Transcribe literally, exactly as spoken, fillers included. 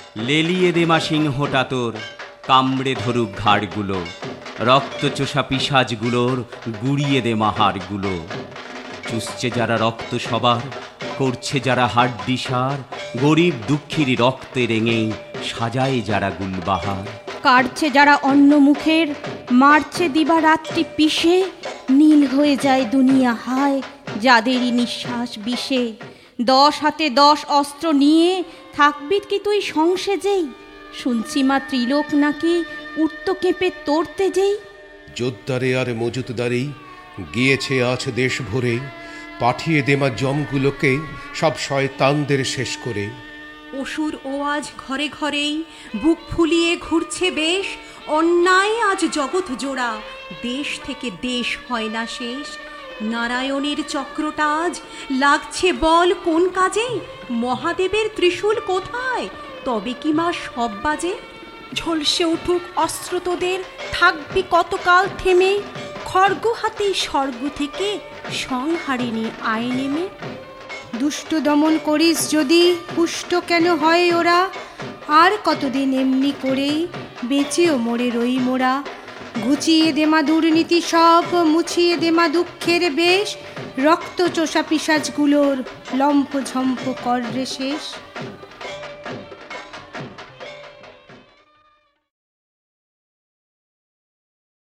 লেলিয়ে দেমা সিংহটা তোর, কামড়ে ধরুক ঘাড়গুলো, রক্তচোষা পিশাচগুলোর গুড়িয়ে দে মাহারগুলো। চুষছে যারা রক্ত সবার, করছে যারা হাড্ডিসার, গরিব দুঃখীর রক্তে রেঙে সাজায় যারা গুলবাহার। কাটছে যারা অন্য মুখের, মারছে দিবা রাত্রি পিষে, নীল হয়ে যায় দুনিয়া হায় যাদেরই নিঃশ্বাস বিষে। দশ হাতে দশ অস্ত্র নিয়ে থাকবি কি তুই সংসেজেই? শুনছি মা ত্রিলোক নাকি উঠত কেঁপে তোরতে যেই। যোদ্ধারে আর মজুতদারি গিয়েছে আজ দেশ ভরে, পাঠিয়ে দেমা জমগুলোকে সব শয়তানদের শেষ করে। অসুর ও আজ ঘরে ঘরেই বুক ফুলিয়ে ঘুরছে বেশ, অন্যায় আজ জগৎ জোড়া, দেশ থেকে দেশ হয় না শেষ। নারায়ণের চক্রটা আজ লাগছে বল কোন কাজে? মহাদেবের ত্রিশূল কোথায়, তবে কি মা সব বাজে? ঝলসে উঠুক অস্ত্র তোদের, থাকবি কতকাল থেমে, খড়গ হাতেই স্বর্গ থেকে সংহারিণী আয় নেমে। দুষ্ট দমন করিস যদি, পুষ্ট কেন হয় ওরা? আর কতদিন এমনি করেই বেঁচেও মরে রই মোরা। ঘুচিয়ে দেমা দুর্নীতি সব, মুছিয়ে দেমা দুঃখের বেশ, রক্ত চোষা পিশাচগুলোর লম্ফ ঝম্প কর রে শেষ।